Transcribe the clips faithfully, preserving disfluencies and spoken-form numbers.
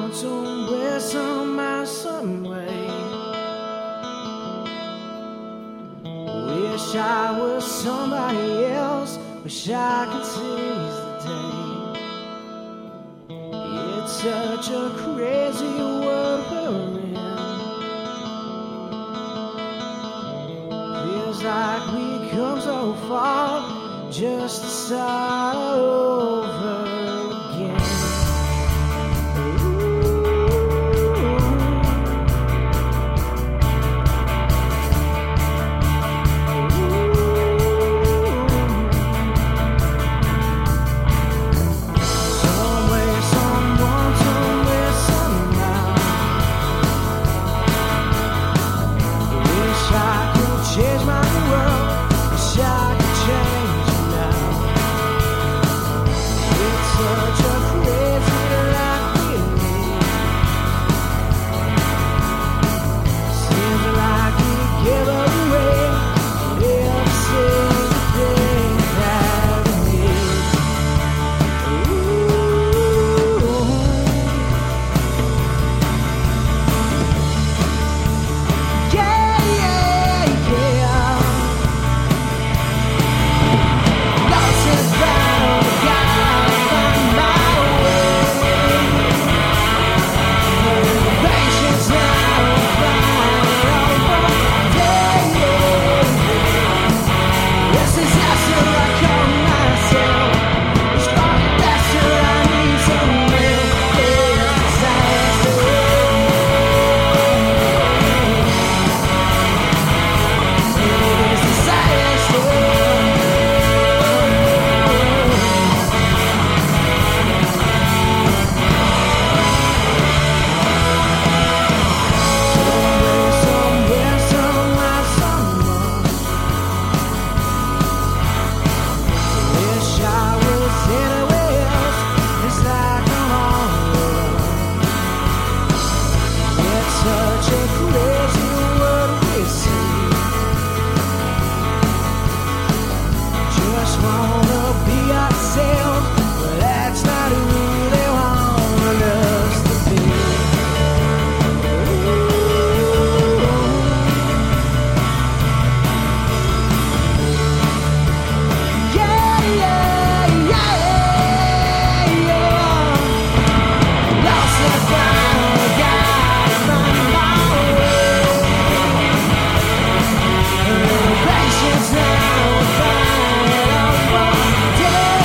Someone somewhere, somehow, someway. Wish I was somebody else. Wish I could seize the day. It's such a crazy world we're in. Feels like we come so far just to start over again. Change my world, wish I could change it now. It's such a crazy life we live. Seems like we give away every single thing that we need. Ooh. Yeah, yeah, yeah. Lost and found, gotta find my way. Patience now, flying over day. This disaster I call myself. It's far faster, I need some real disaster. It's disaster. Somewhere, somewhere, somehow, someone. Wish I was anywhere else. It's like I'm all alone. It's such a crazy world we see. Just wanna be ourselves, but that's not who they want us to be. Yeah, yeah, yeah, yeah. Lost and found, gotta find my way. Patience now, flying over day.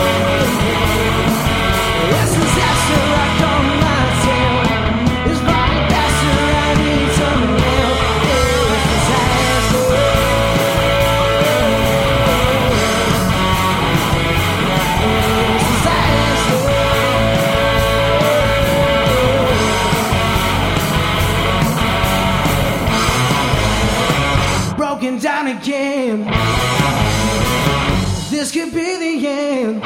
This disaster I call myself. It's far faster, I need some help. It's disaster. It's disaster. Broken down again. This could be the end.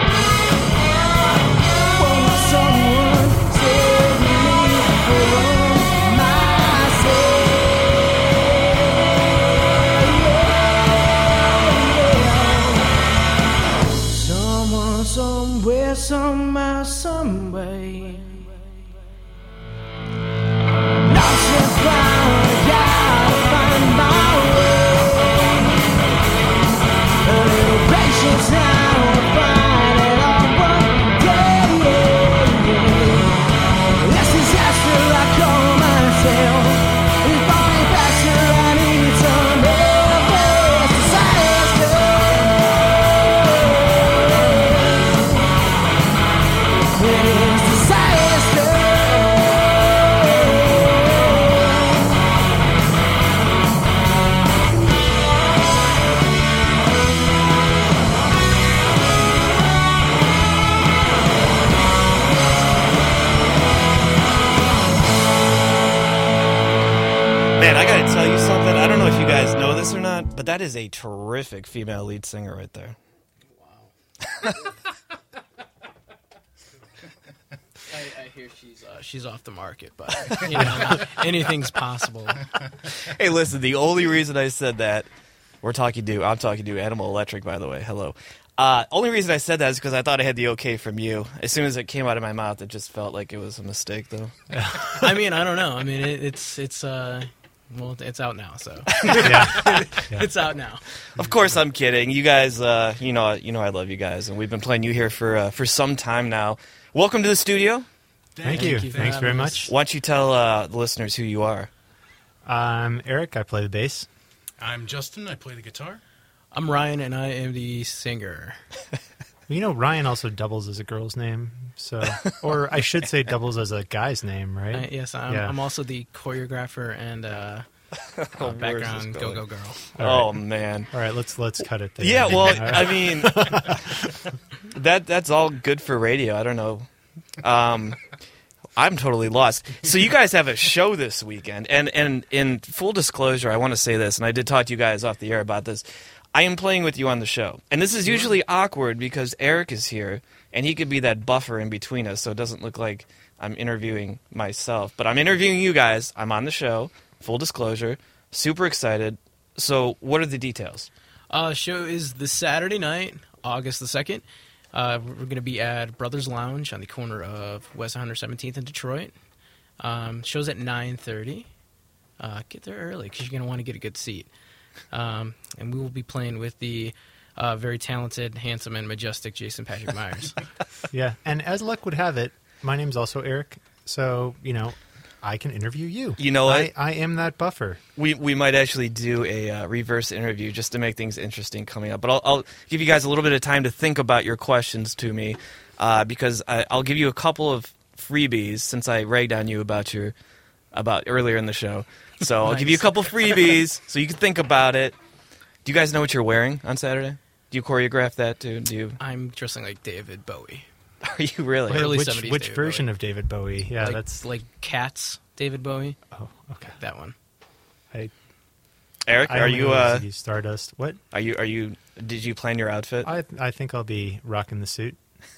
Won't someone save me from myself? Someone, somewhere, somehow, someway. Lost and found, gotta find my way. A little patience now, find it all one day. This disaster I call myself. It's falling faster, I need some help. It's disaster. It's disaster. Man, I gotta tell you something. I don't know if you guys know this or not, but that is a terrific female lead singer right there. I, I hear she's uh, she's off the market, but you know, anything's possible. Hey, listen, the only reason I said that, we're talking to, I'm talking to Animal Electric, by the way. Hello. Uh, only reason I said that is because I thought I had the okay from you. As soon as it came out of my mouth, it just felt like it was a mistake, though. I mean, I don't know. I mean, it, it's it's uh, well, it's out now, so Yeah. it's out now. Of course, I'm kidding. You guys, uh, you know, you know, I love you guys, and we've been playing you here for uh, for some time now. Welcome to the studio. Thank, Thank you. you for Thanks very having much. us. Why don't you tell uh, the listeners who you are? I'm Eric. I play the bass. I'm Justin. I play the guitar. I'm Ryan, and I am the singer. You know, Ryan also doubles as a girl's name, so or I should say doubles as a guy's name, right? I, yes, I'm, Yeah. I'm also the choreographer and uh, uh, Where's background this go going? go girl. Oh man. All right, let's let's cut it there. Yeah, well, All right. I mean, that that's all good for radio. I don't know. Um, I'm totally lost. So you guys have a show this weekend, and and in full disclosure, I want to say this, and I did talk to you guys off the air about this. I am playing with you on the show, and this is usually awkward because Eric is here, and he could be that buffer in between us, so it doesn't look like I'm interviewing myself. But I'm interviewing you guys. I'm on the show. Full disclosure. Super excited. So what are the details? Uh, show is this Saturday night, August the second. Uh, we're going to be at Brothers Lounge on the corner of West one hundred seventeenth in Detroit. Um, show's at nine thirty. Uh, get there early because you're going to want to get a good seat. Um, and we will be playing with the uh, very talented, handsome, and majestic Jason Patrick Myers. Yeah, and as luck would have it, my name's also Eric, so you know, I can interview you. You know what? I, I am that buffer. We we might actually do a uh, reverse interview just to make things interesting coming up. But I'll, I'll give you guys a little bit of time to think about your questions to me, uh, because I, I'll give you a couple of freebies since I ragged on you about your about earlier in the show. So I'll give you a Nice. couple freebies so you can think about it. Do you guys know what you're wearing on Saturday? Do you choreograph that too? Do you? I'm dressing like David Bowie. Are you really? Early which seventies which David version Bowie. of David Bowie? Yeah, like, that's like Cats, David Bowie. oh okay. That one. I, Eric, I are only you? know Uh, Ziggy Stardust? What? are you? Are you? Did you plan your outfit? I I think I'll be rocking the suit.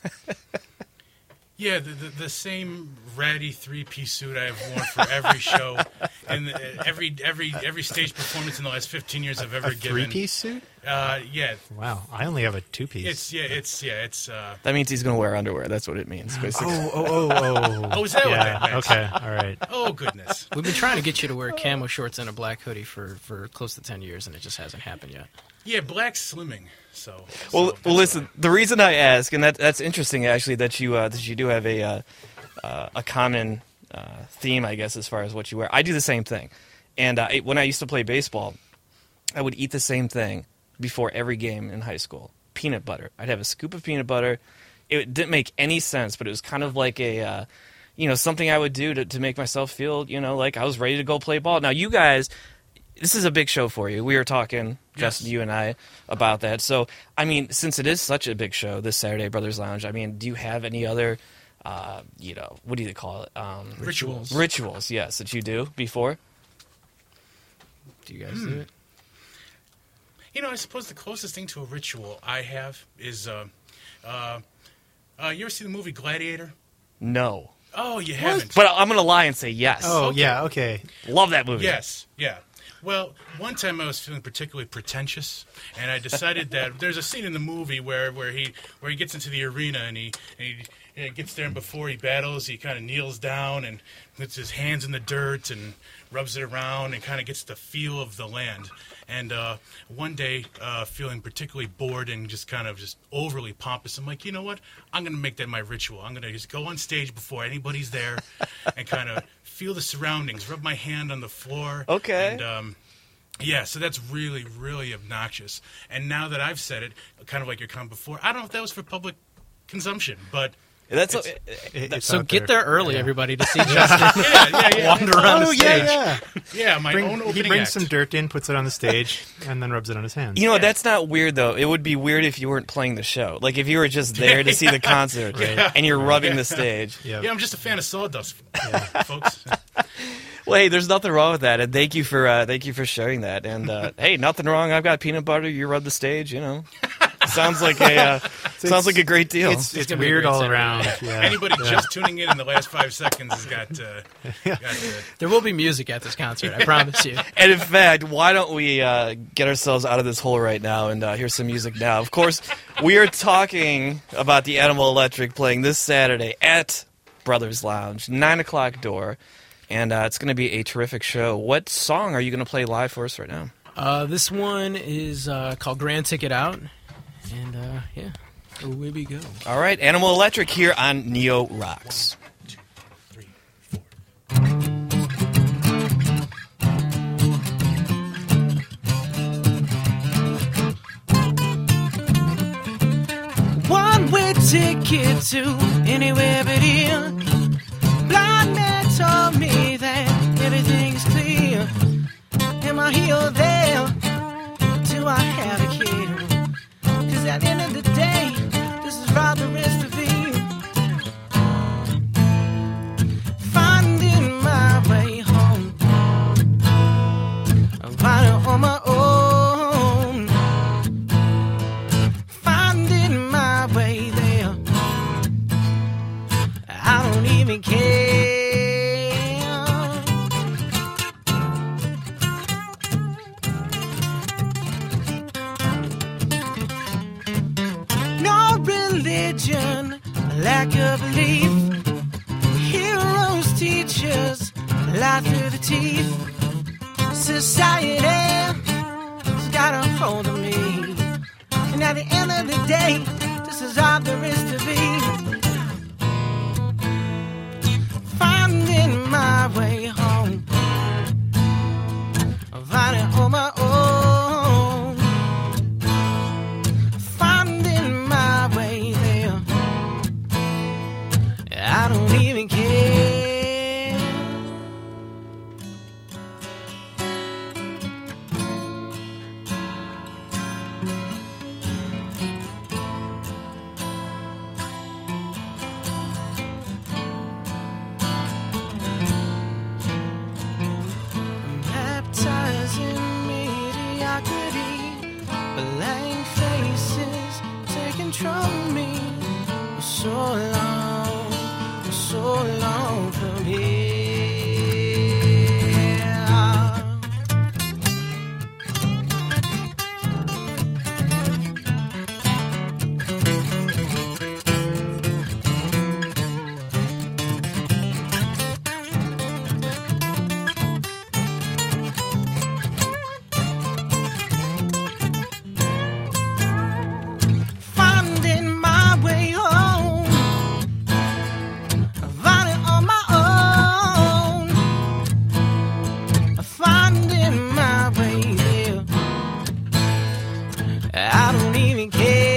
Yeah, the, the, the same ratty three-piece suit I have worn for every show and the, every every every stage performance in the last fifteen years I've ever A given. three-piece suit? Uh, yeah, Wow, I only have a two-piece. it's yeah, it's yeah, it's. Uh, That means he's going to wear underwear. That's what it means, basically. Oh, oh, oh, oh. Oh, is that what yeah, that meant? Okay, all right. oh goodness. We've been trying to get you to wear camo shorts and a black hoodie for, for close to ten years, and it just hasn't happened yet. Yeah, black slimming. So. Well, so well, that's listen. why. The reason I ask, and that that's interesting, actually, that you uh, that you do have a uh, uh, a common uh, theme, I guess, as far as what you wear. I do the same thing, and uh, when I used to play baseball, I would eat the same thing before every game in high school: peanut butter. I'd have a scoop of peanut butter. It didn't make any sense, but it was kind of like a, uh, you know, something I would do to to make myself feel, you know, like I was ready to go play ball. Now, you guys. This is a big show for you. We were talking, Justin, Yes. you and I, about that. So, I mean, since it is such a big show, this Saturday, Brothers Lounge, I mean, do you have any other, uh, you know, what do they call it? Um, Rituals. Rituals, yes, that you do before? Do you guys do it? You know, I suppose the closest thing to a ritual I have is. Uh, uh, uh, you ever see the movie Gladiator? No. Oh, you haven't. But I'm going to lie and say yes. Oh, Okay. yeah, okay. Love that movie. Yes, yeah. Well, one time I was feeling particularly pretentious, and I decided that there's a scene in the movie where, where he where he gets into the arena and he and he, and he gets there, and before he battles, he kind of kneels down and puts his hands in the dirt and rubs it around and kind of gets the feel of the land. And uh, one day, uh, feeling particularly bored and just kind of just overly pompous, I'm like, you know what? I'm going to make that my ritual. I'm going to just go on stage before anybody's there and kind of feel the surroundings, rub my hand on the floor. Okay. And, um, yeah, so that's really, really obnoxious. And now that I've said it, kind of like your comment before, I don't know if that was for public consumption, but That's It's- It- it's So out get there early, Yeah. everybody, to see Justin yeah, yeah, yeah. wander around Oh, the stage. yeah, yeah. Yeah, my Bring, own he opening brings act. some dirt in, puts it on the stage, and then rubs it on his hands. You know, Yeah. that's not weird, though. It would be weird if you weren't playing the show. Like, if you were just there to see the concert Yeah. and you're rubbing the stage. yeah. Yeah, I'm just a fan of sawdust, folks. Well, hey, there's nothing wrong with that, and thank you for uh, thank you for sharing that. And uh, hey, nothing wrong. I've got peanut butter. You rub the stage, you know. sounds like a uh, sounds like a great deal. It's, it's gonna be a weird great all Saturday around. night. Yeah. Anybody Yeah. just tuning in in the last five seconds has got, uh, got uh, There will be music at this concert, I promise you. And in fact, why don't we uh, get ourselves out of this hole right now and uh, hear some music now? Of course, we are talking about the Animal Electric playing this Saturday at Brothers Lounge, nine o'clock door, and uh, it's going to be a terrific show. What song are you going to play live for us right now? Uh, this one is uh, called Grand Ticket Out, and uh, yeah, away we go. All right, Animal Electric here on Neo Rocks. three, four. One-way ticket to anywhere but here. Blind man told me that everything's clear. Am I here or there? Do I have a care? 'Cause at the end of the day, this is rather rest of you. Finding my way home. I'm riding on my own. Finding my way there. I don't even care. No religion, lack of belief. Heroes, teachers, lie through the teeth. Society has got a hold of me. And at the end of the day, this is all there is to be. Finding my way home. I'm finding on my own. Finding my way there. I don't even care. Baptizing mediocrity, blank faces take control of me. For so long, for so long from here. Finding my way home. Finding on my own. Finding my way there. I don't even care.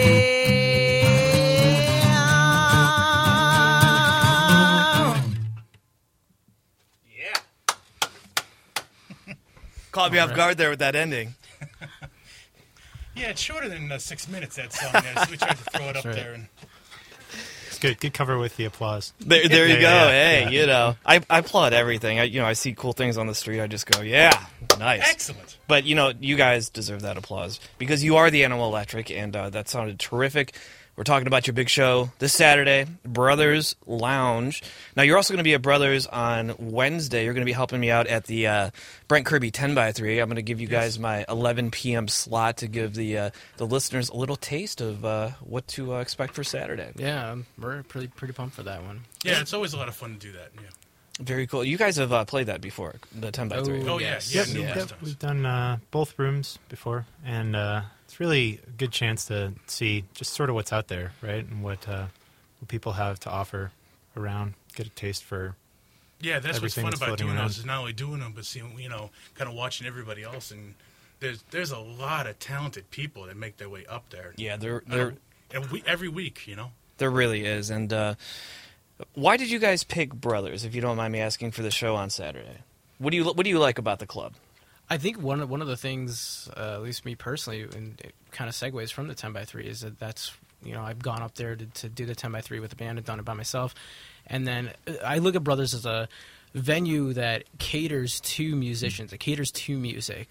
Caught me off guard there with that ending. Yeah, it's shorter than uh, six minutes, that song. There, so we tried to throw it up right. there. And It's good. Good cover with the applause. There, there you Yeah, go. yeah, hey, yeah. you know, I, I applaud everything. I, you know, I see cool things on the street. I just go, yeah, nice. excellent. But, you know, you guys deserve that applause because you are the Animal Electric, and uh, that sounded terrific. We're talking about your big show this Saturday, Brothers Lounge. Now, you're also going to be at Brothers on Wednesday. You're going to be helping me out at the uh, Brent Kirby ten by three. I'm going to give you guys my eleven p.m. slot to give the uh, the listeners a little taste of uh, what to uh, expect for Saturday. Yeah, um, we're pretty pretty pumped for that one. Yeah, it's always a lot of fun to do that. Yeah. Very cool. You guys have uh, played that before, the ten by three. Oh, yes. yeah. Yep, Yeah, yep, numerous times. we've done uh, both rooms before, and uh, it's really a good chance to see just sort of what's out there, right, and what uh, what people have to offer around. Get a taste for. Yeah, that's what's Everything fun that's about floating doing around. those is not only doing them, but seeing, you know, kind of watching everybody else. And there's there's a lot of talented people that make their way up there. Yeah, they're I they're don't- and we, every week, you know. there really is. And uh, why did you guys pick Brothers? If you don't mind me asking, for the show on Saturday, what do you what do you like about the club? I think one of, one of the things, uh, at least me personally, and it kind of segues from the ten by three, is that that's, you know, I've gone up there to, to do the ten by three with the band and done it by myself. And then uh, I look at Brothers as a venue that caters to musicians, it caters to music.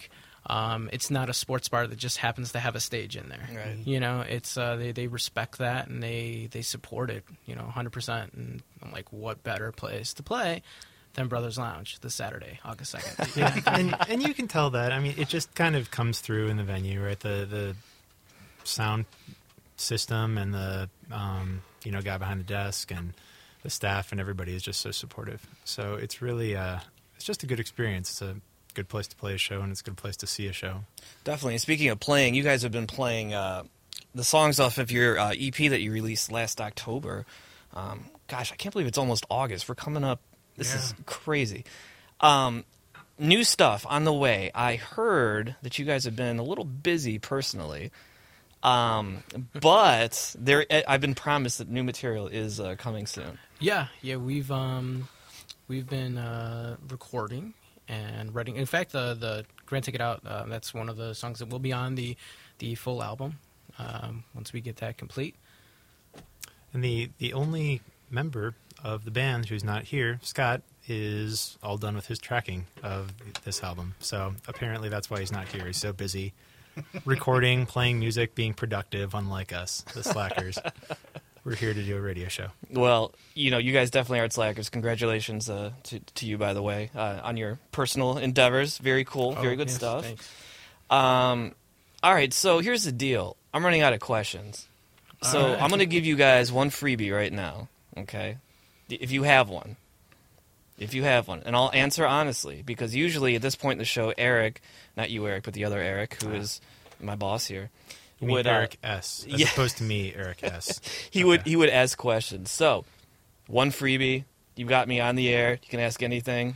Um, it's not a sports bar that just happens to have a stage in there. Right. You know, it's uh, they they respect that and they they support it. You know, one hundred percent. And I'm like, what better place to play than Brothers Lounge this Saturday, August second? Yeah, and and you can tell that. I mean, it just kind of comes through in the venue, right? The the sound system and the um, you know guy behind the desk and the staff and everybody is just so supportive. So it's really uh, it's just a good experience. It's a good place to play a show and it's a good place to see a show. Definitely. And speaking of playing, you guys have been playing uh, the songs off of your uh, E P that you released last October. Um, gosh, I can't believe it's almost August. We're coming up. This Yeah. is crazy. Um, new stuff on the way. I heard that you guys have been a little busy personally. Um, but there, I've been promised that new material is uh, coming soon. Yeah, yeah, we've um, we've been uh, recording and writing. In fact, the the Grand Ticket Out, uh, that's one of the songs that will be on the the full album um, once we get that complete. And the the only member of the band who's not here, Scott, is all done with his tracking of this album. So apparently that's why he's not here. He's so busy recording, playing music, being productive, unlike us, the slackers. We're here to do a radio show. Well, you know, you guys definitely aren't slackers. Congratulations uh, to, to you, by the way, uh, on your personal endeavors. Very cool. Very Oh, good yes, stuff. thanks. Um, all right, so here's the deal. I'm running out of questions. So All right. I'm going to give you guys one freebie right now, okay? If you have one. If you have one. And I'll answer honestly, because usually at this point in the show, Eric, not you, Eric, but the other Eric, who is my boss here, You mean would, uh, Eric S. As yeah. opposed to me, Eric S. he Okay. would he would ask questions. So, one freebie. You got me on the air. You can ask anything.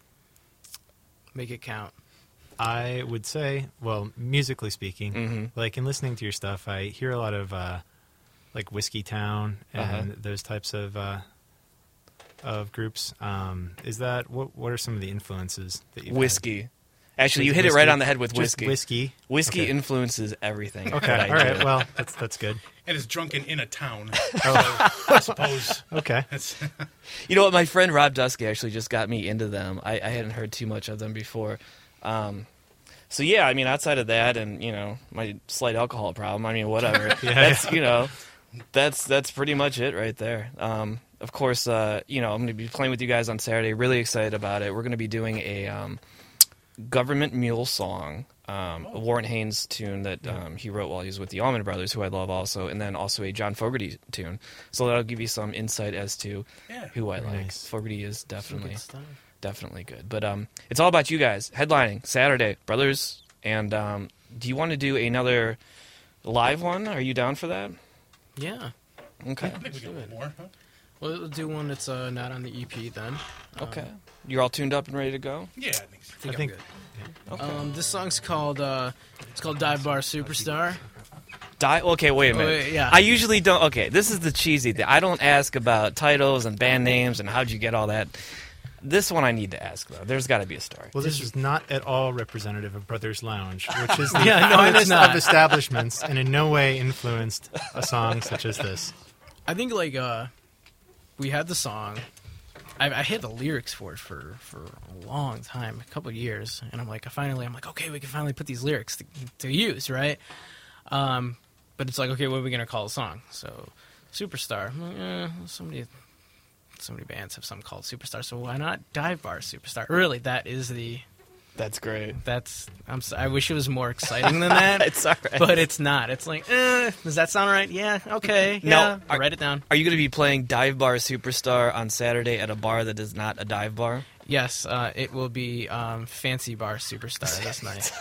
Make it count. I would say, well, musically speaking, Mhm. like in listening to your stuff, I hear a lot of uh, like Whiskey Town and Uh-huh. those types of uh, of groups. Um, is that what? What are some of the influences that you? Whiskey. Actually, you Just hit it right whiskey? on the head with Just whiskey. whiskey. Whiskey Okay. influences everything. Okay, that I all right. do. Well, that's that's good. And is drunken in a town. Oh, So I suppose okay. that's You know what? My friend Rob Dusky actually just got me into them. I, I hadn't heard too much of them before. Um, so yeah, I mean, outside of that, and you know, my slight alcohol problem. I mean, whatever. Yeah, that's you know, that's that's pretty much it right there. Um, of course, uh, you know, I'm going to be playing with you guys on Saturday. Really excited about it. We're going to be doing a um, Government Mule song, um, a Warren Haynes tune that um, he wrote while he was with the Allman Brothers, who I love also, and then also a John Fogerty tune. So that'll give you some insight as to Yeah. who I like. Nice. Fogerty is Some definitely good stuff. definitely good. But um, it's all about you guys. Headlining Saturday, Brothers. And um, do you want to do another live one? Are you down for that? Yeah. Okay. I think we get a little more. Huh? Well, we'll do one that's uh, not on the E P then. Okay. You're all tuned up and ready to go? Yeah, I think so. I think, I think- I'm good. Okay. Um, this song's called uh, it's called Dive Bar Superstar. Die. Okay, wait a Oh, minute. wait, yeah. I usually don't. Okay, this is the cheesy thing. I don't ask about titles and band names and how'd you get all that. This one I need to ask though. There's got to be a story. Well, this is not at all representative of Brothers Lounge, which is the Yeah, no, it's finest not. of establishments, and in no way influenced a song such as this. I think like uh, we had the song. I, I had the lyrics for it for, for a long time, a couple of years, and I'm like, I finally, I'm like, okay, we can finally put these lyrics to, to use, right? Um, but it's like, okay, what are we gonna call the song? So, Superstar. I'm like, eh, so many, so many bands have something called Superstar, so why not Dive Bar Superstar? Really, that is the. That's great. That's. I'm. So, I wish it was more exciting than that. It's all right. But it's not. It's like, eh, does that sound right? Yeah, okay. No, Yeah, are- write it down. Are you going to be playing Dive Bar Superstar on Saturday at a bar that is not a dive bar? Yes, uh, it will be um, Fancy Bar Superstar this night.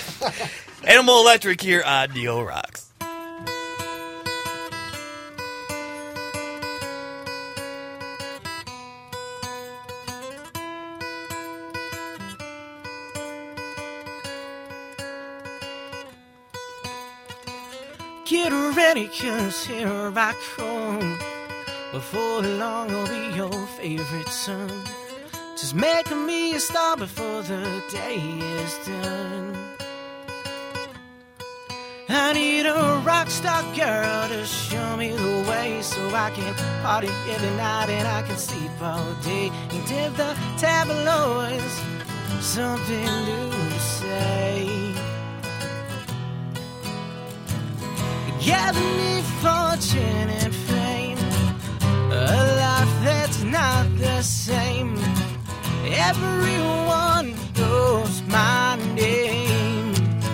Animal Electric here on Neo Rocks. Get ready, cause here I come. Before long, I'll be your favorite son. Just making me a star before the day is done. I need a rock star girl to show me the way, so I can party every night and I can sleep all day. And if the tabloids something new to say, Get me fortune and fame, a life that's not the same. Everyone knows my name.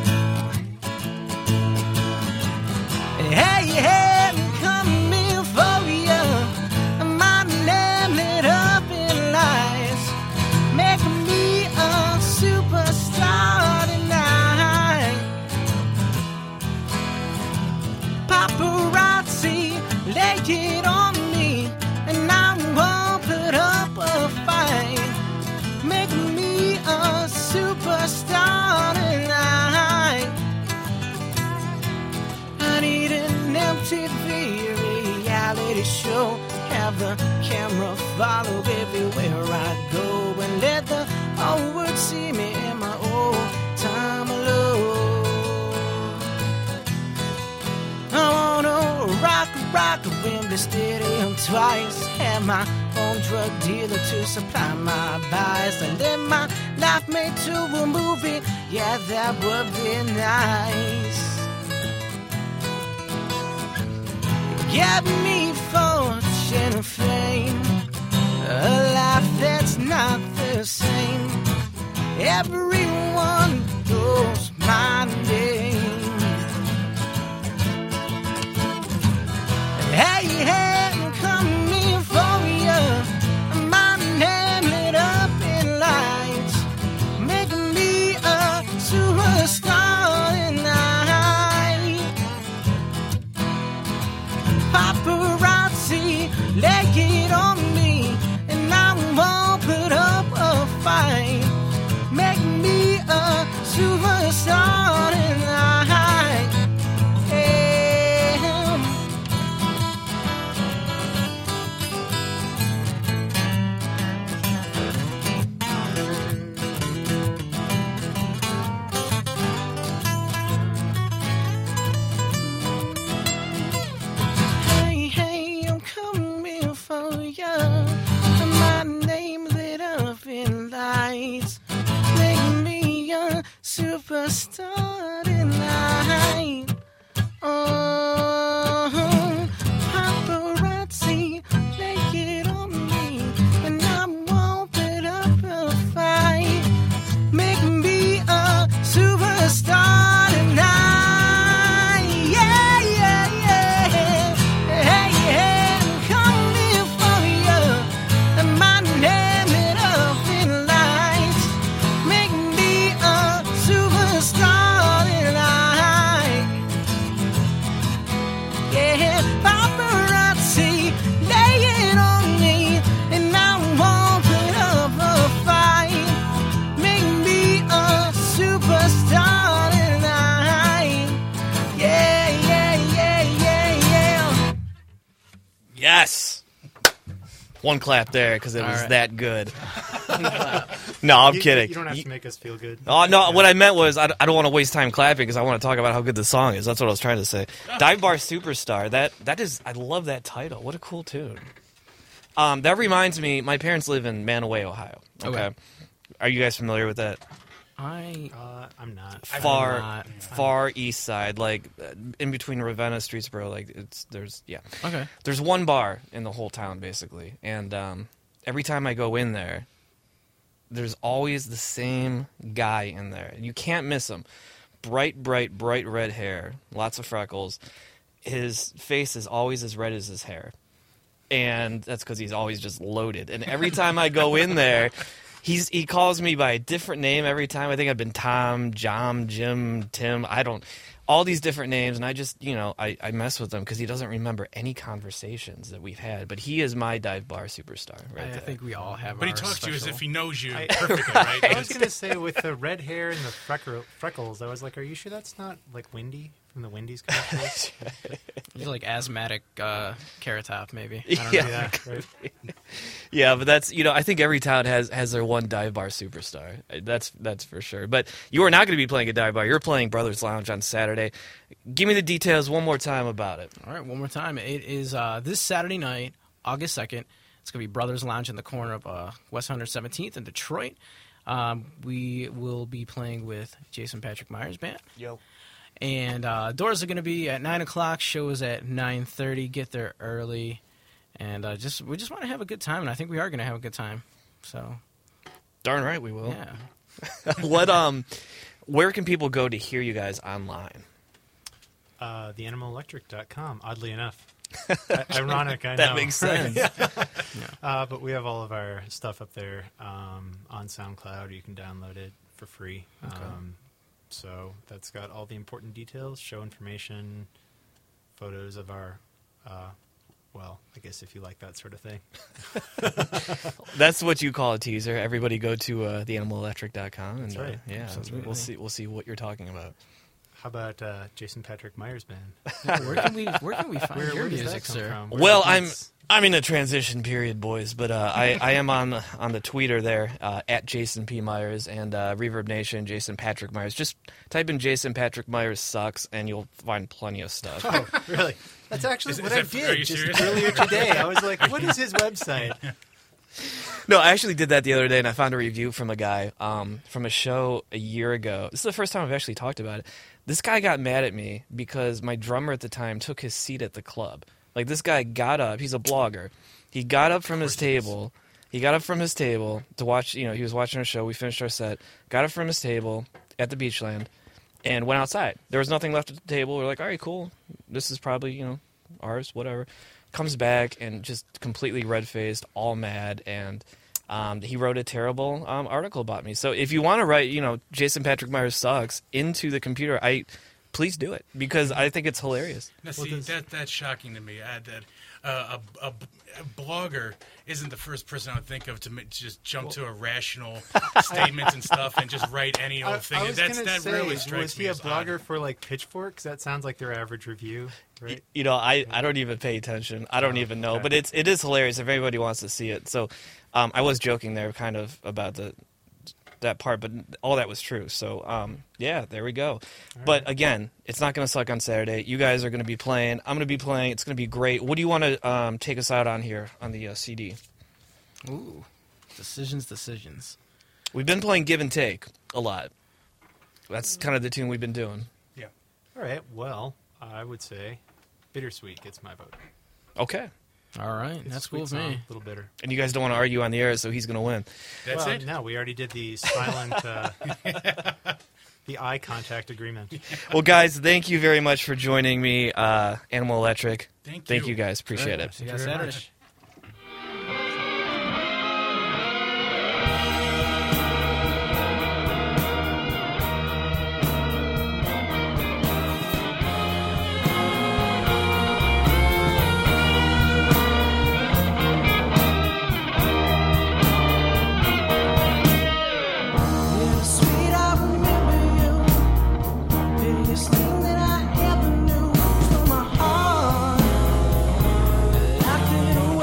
Hey, hey, I'm coming for you. My name lit up in lights, make me a superstar tonight. Paparazzi, lay it on me, and I won't put up a fight. Make me a superstar tonight. I need an M T V reality show. Have the camera follow everywhere I go, and let the whole world see me in my old time alone. I wanna rock, rock Wembley Stadium twice. Have my own drug dealer to supply my vice, and then my life made to a movie. Yeah, that would be nice. Get me fortune and fame, a life that's not the same. Everyone knows my name. Hey, hey, I'm coming for you. My name lit up in lights, making me a superstar tonight. Paparazzi, lay it on me, and I won't put up a fight. Make me a superstar tonight. Hey. Hey, hey, I'm coming for you. My name lit up in lights, make me a superstar tonight. Oh, paparazzi, lay it on me, and I won't put up a fight. Make me a superstar tonight. Yeah, yeah, yeah. Hey, hey, I'm coming for you. And my name lit up in lights, make me a superstar tonight. Yeah, paparazzi, lay it on me, and I won't put up a fight. Make me a superstar tonight. Yeah, yeah, yeah, yeah, yeah. Yes. One clap there because it All was right. that good. No, I'm You- kidding. You don't have You- to make us feel good. Oh, no, what I meant was I, I don't want to waste time clapping because I want to talk about how good the song is. That's what I was trying to say. Dive Bar Superstar. That that is, I love that title. What a cool tune. Um, that reminds me, my parents live in Manaway, Ohio. Okay. Okay. Are you guys familiar with that? I Uh, I'm not. Far, not. far east side, like uh, in between Ravenna, Streetsboro. Like it's there's yeah. okay. There's one bar in the whole town basically, and um, every time I go in there, there's always the same guy in there. You can't miss him. Bright, bright, bright red hair, lots of freckles. His face is always as red as his hair, and that's because he's always just loaded. And every time I go in there, he's he calls me by a different name every time. I think I've been Tom, John, Jim, Tim. I don't. All these different names, and I just, you know, I, I mess with him because he doesn't remember any conversations that we've had. But he is my dive bar superstar right I, I there. think we all have. But he our talks to you as special- if he knows you I- perfectly, right? I was gonna say with the red hair and the freckle, freckles, I was like, "Are you sure that's not like Wendy from the Wendy's commercials?" He's like asthmatic uh, carrot top, maybe. I don't Yeah. know. yeah, right. Yeah, but that's, you know, I think every town has has their one dive bar superstar. That's that's for sure. But you are not going to be playing a dive bar. You're playing Brothers Lounge on Saturday. Give me the details one more time about it. All right, one more time. It is uh, this Saturday night, August second. It's going to be Brothers Lounge in the corner of uh, West one seventeenth in Detroit. Um, we will be playing with Jason Patrick Myers Band. Yo. And uh, doors are going to be at nine o'clock. Show is at nine thirty. Get there early. And uh, just we just want to have a good time, and I think we are going to have a good time. So, Darn right we will. yeah. What um, where can people go to hear you guys online? Uh, the animal electric dot com, oddly enough. I- Ironic, I know. That makes sense. Uh, but we have all of our stuff up there um, on SoundCloud. You can download it for free. Um, so that's got all the important details, show information, photos of our, uh, well, I guess if you like that sort of thing. That's what you call a teaser. Everybody go to uh, the animal electric dot com and That's right. uh, yeah, Absolutely. we'll see we'll see what you're talking about. How about uh, Jason Patrick Myers Band? Where can we where can we find Where, your where does that music, come sir? from? Where Well, the I'm beats- I'm in a transition period, boys, but uh, I, I am on the, on the Twitter there uh, at Jason P Myers and uh, Reverb Nation Jason Patrick Myers. Just type in Jason Patrick Myers sucks and you'll find plenty of stuff. Oh, really? That's actually Is- what is I that- are you did just serious? earlier today. I was like, what is his website? No, I actually did that the other day, and I found a review from a guy um, from a show a year ago. This is the first time I've actually talked about it. This guy got mad at me because my drummer at the time took his seat at the club. Like, this guy got up. He's a blogger. He got up from his table. He got up from his table to watch, you know, he was watching our show. We finished our set. Got up from his table at the Beachland and went outside. There was nothing left at the table. We're like, all right, cool. This is probably, you know, ours, whatever. Comes back and just completely red-faced, all mad, and um, he wrote a terrible um, article about me. So if you want to write, you know, Jason Patrick Myers sucks into the computer, I please do it because I think it's hilarious. Now, see, does- that that's shocking to me. I, that uh, a, a, a blogger isn't the first person I would think of to ma- just jump to irrational statements and stuff and just write any old I, thing. I was That's gonna that say, really strikes was me he a as blogger odd. for like Pitchfork? 'Cause that sounds like their average review, right? You know, I, I don't even pay attention. I don't Oh, even know, okay. but it's it is hilarious if anybody wants to see it. So um, I was joking there, kind of about the that part, but all that was true. So um, yeah, there we go. But again, it's not going to suck on Saturday. You guys are going to be playing. I'm going to be playing. It's going to be great. What do you want to um, take us out on here on the uh, C D? Ooh, decisions, decisions. We've been playing Give and Take a lot. That's kind of the tune we've been doing. Yeah. All right. Well, I would say Bittersweet gets my vote. Okay. All right, It's a that's sweet cool with song, me. A little bitter. And you guys don't want to argue on the air, so he's going to win. That's well, it. no, we already did the silent, uh, the eye contact agreement. Well, guys, thank you very much for joining me, uh, Animal Electric. Thank Thank you. you guys. Appreciate it. See you Thank guys you very Saturday. much. Yeah, sweet, I remember you. Prettiest thing that I ever knew. Stole my heart, locked it away.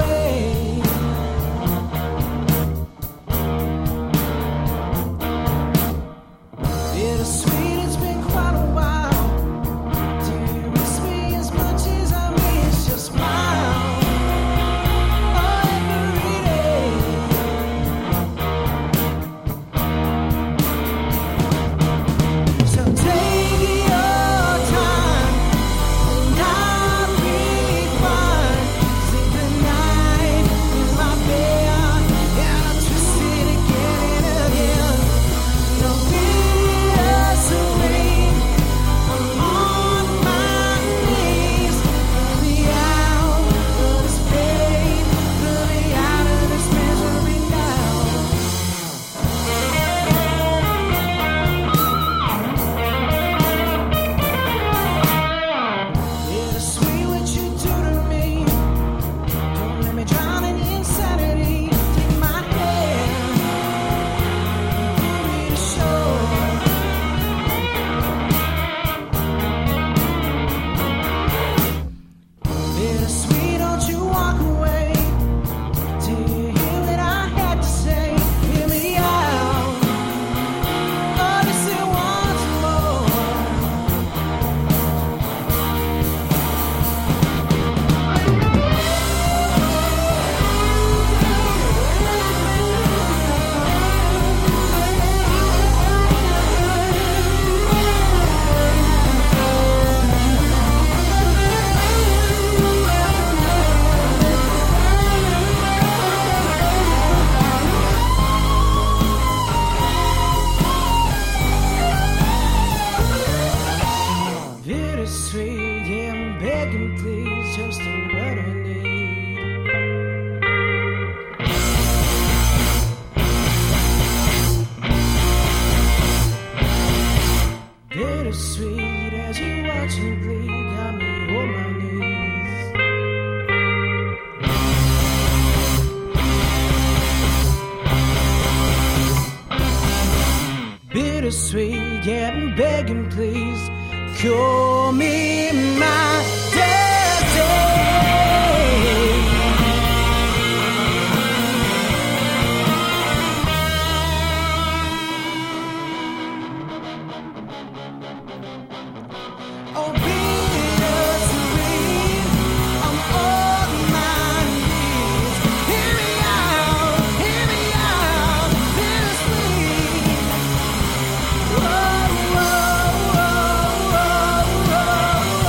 Bittersweet, yeah, I'm begging, please, just what I need. Bittersweet, as you watch me bleed, got me on my knees. Bittersweet, yeah, I'm begging, please, cure me my destiny. Oh, bittersweet, I'm on my knees. Hear me out, hear me out, bittersweet. Whoa, whoa, whoa, whoa,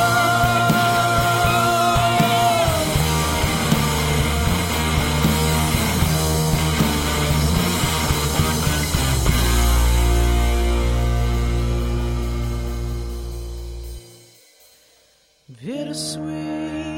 whoa. Bittersweet.